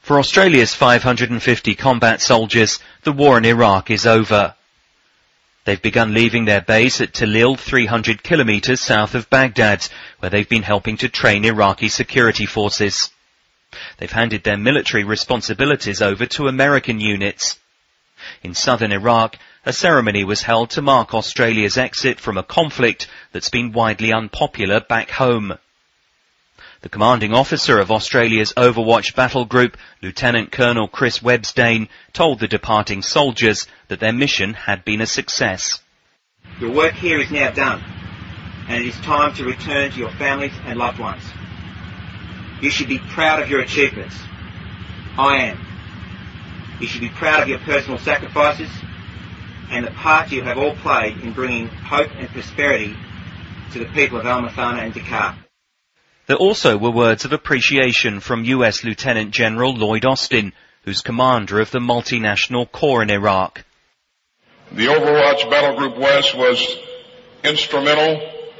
For Australia's 550 combat soldiers, the war in Iraq is over. They've begun leaving their base at Talil, 300 kilometres south of Baghdad, where they've been helping to train Iraqi security forces. They've handed their military responsibilities over to American units. In southern Iraq, a ceremony was held to mark Australia's exit from a conflict that's been widely unpopular back home. The commanding officer of Australia's Overwatch battle group, Lieutenant Colonel Chris Websdane, told the departing soldiers that their mission had been a success. Your work here is now done, and it is time to return to your families and loved ones. You should be proud of your achievements. I am. You should be proud of your personal sacrifices and the part you have all played in bringing hope and prosperity to the people of Al-Mathana and Dakar. There also were words of appreciation from US Lieutenant General Lloyd Austin, who's commander of the multinational corps in Iraq. The Overwatch Battle Group West was instrumental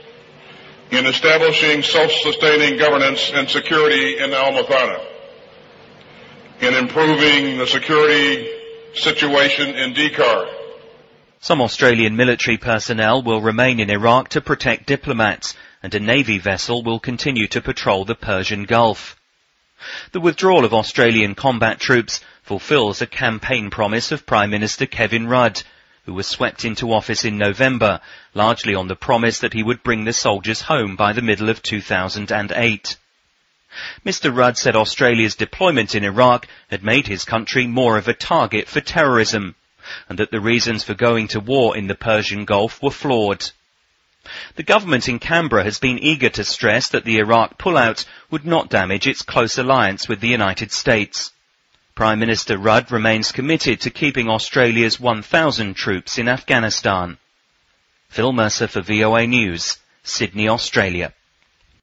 in establishing self-sustaining governance and security in Al-Mathana, in improving the security situation in Dakar. Some Australian military personnel will remain in Iraq to protect diplomats, and a Navy vessel will continue to patrol the Persian Gulf. The withdrawal of Australian combat troops fulfills a campaign promise of Prime Minister Kevin Rudd, who was swept into office in November, largely on the promise that he would bring the soldiers home by the middle of 2008. Mr. Rudd said Australia's deployment in Iraq had made his country more of a target for terrorism, and that the reasons for going to war in the Persian Gulf were flawed. The government in Canberra has been eager to stress that the Iraq pullout would not damage its close alliance with the United States. Prime Minister Rudd remains committed to keeping Australia's 1,000 troops in Afghanistan. Phil Mercer for VOA News, Sydney, Australia.